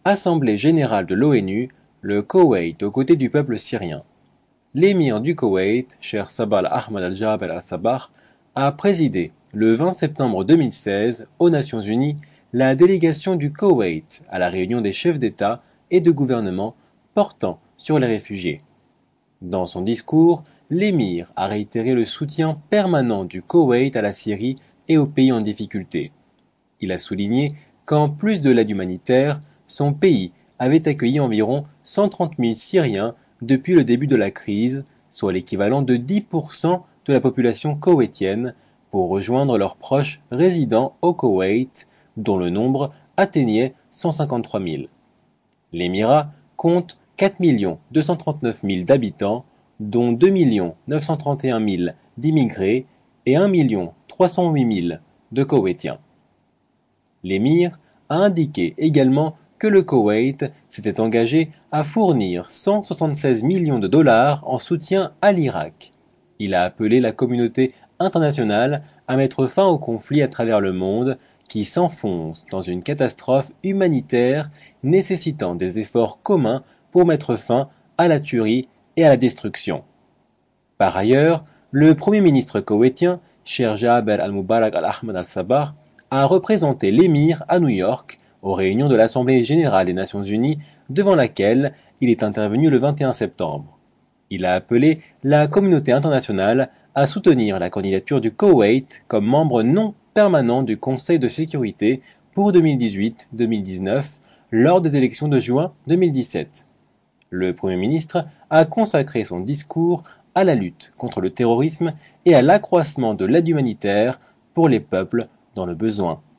Assemblée générale de l'ONU, le Koweït aux côtés du peuple syrien. L'émir du Koweït, Cheikh Sabah Ahmad Al-Jaber Al-Sabah, a présidé le 20 septembre 2016 aux Nations Unies la délégation du Koweït à la réunion des chefs d'État et de gouvernement portant sur les réfugiés. Dans son discours, l'émir a réitéré le soutien permanent du Koweït à la Syrie et aux pays en difficulté. Il a souligné qu'en plus de l'aide humanitaire, son pays avait accueilli environ 130 000 Syriens depuis le début de la crise, soit l'équivalent de 10% de la population koweïtienne, pour rejoindre leurs proches résidant au Koweït, dont le nombre atteignait 153 000. L'émirat compte 4 239 000 d'habitants, dont 2 931 000 d'immigrés et 1 308 000 de Koweïtiens. L'émir a indiqué également que le Koweït s'était engagé à fournir 176 millions de dollars en soutien à l'Irak. Il a appelé la communauté internationale à mettre fin au conflit à travers le monde qui s'enfonce dans une catastrophe humanitaire nécessitant des efforts communs pour mettre fin à la tuerie et à la destruction. Par ailleurs, le Premier ministre koweïtien, Cheikh Jaber Al-Mubarak Al-Ahmad Al-Sabah, a représenté l'émir à New York aux réunions de l'Assemblée générale des Nations unies devant laquelle il est intervenu le 21 septembre. Il a appelé la communauté internationale à soutenir la candidature du Koweït comme membre non permanent du Conseil de sécurité pour 2018-2019 lors des élections de juin 2017. Le Premier ministre a consacré son discours à la lutte contre le terrorisme et à l'accroissement de l'aide humanitaire pour les peuples dans le besoin.